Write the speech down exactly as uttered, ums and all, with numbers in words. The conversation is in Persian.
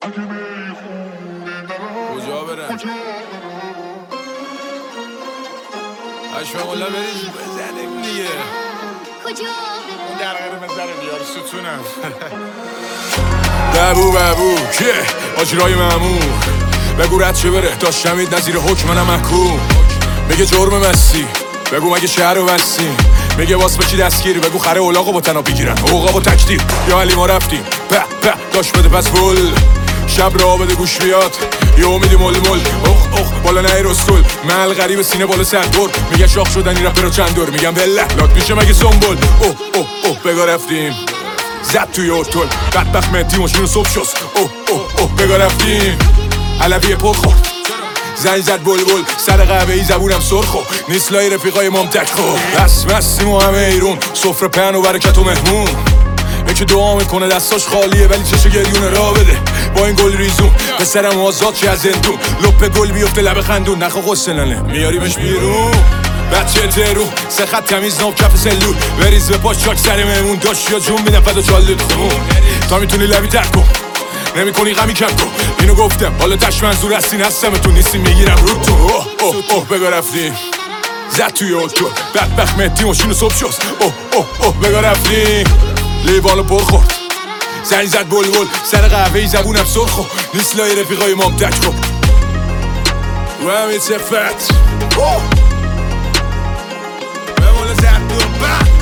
کجا برن؟ اشفه مولا بریز بزنیم دیگه. کجا برن؟ در غیر بزنیم بیار ستونم. ببو ببو که آجرای مامور بگو رد چه بره داشتمید نظیر حکم منم محکوم. میگه جرم مستی بگو مگه شهر رو بستی. میگه واس بچی دستگیر بگو خره اولاغو با تنا بگیرن اوقابو تکدیر. یا علی ما رفتیم به به داشت بده پس بول شب را بده گوش بیاد یه امیدی مل مل اخ اخ بالا نهی رستول مل غریب سینه بالا سردور. میگه شاخ شدن این رپر رو چند دور میگم بله لات میشه مگه سنبول. اوه اوه اوه بگا رفتیم زد توی اوتول بدبخت مهدی ماشینو صبح شست. اوه اوه اوه بگا رفتیم علوی پر خورد زنگ زد بلبل سر قهوه ای زبونم سرخو نیست لای رفیقای مامتک خو بس بستیم و همه ایرون سفره پهن و برکت و مهمون. یکی دعا میکنه دستاش خالیه ولی چشه گریونه را بده با این گل ریزون پسرم آزاد چه از زندون لپ گل بیفته لب خندون نخوا غسلنه میاریمش بیرون بچه ترون سه خط تمیز ناب کف سلول بریز به پاش چاک سر مهمون داشت یا جون میدم فدا چالت خون تا میتونی لبی تک کن نمی کنی غمی کم کن اینو گفتم حالا تش منظور هستین هستم تو نیستی میگیرم رو تو. اوه اوه اوه بگا رفتیم زد توی اوتو بدبخت مهدی ماشینو صبح شست. اوه اوه اوه بگا رفتیم لیوانو پر خورد زنگ زد بلبل سر قهوه ای زبونم سرخو نیست لای رفیقای مامتک خب و همین صفت بمول زد دو